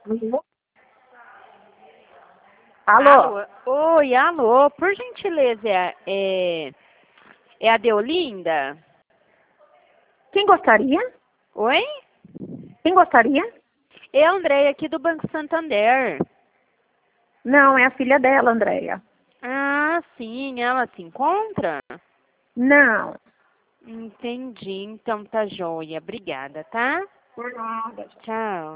Alô? Oi, alô. Por gentileza, é a Deolinda? Quem gostaria? Oi? Quem gostaria? É a Andréia aqui do Banco Santander. Não, é a filha dela, Andréia. Ah, sim. Ela se encontra? Não. Entendi. Então tá joia. Obrigada, tá? Por nada. Tchau.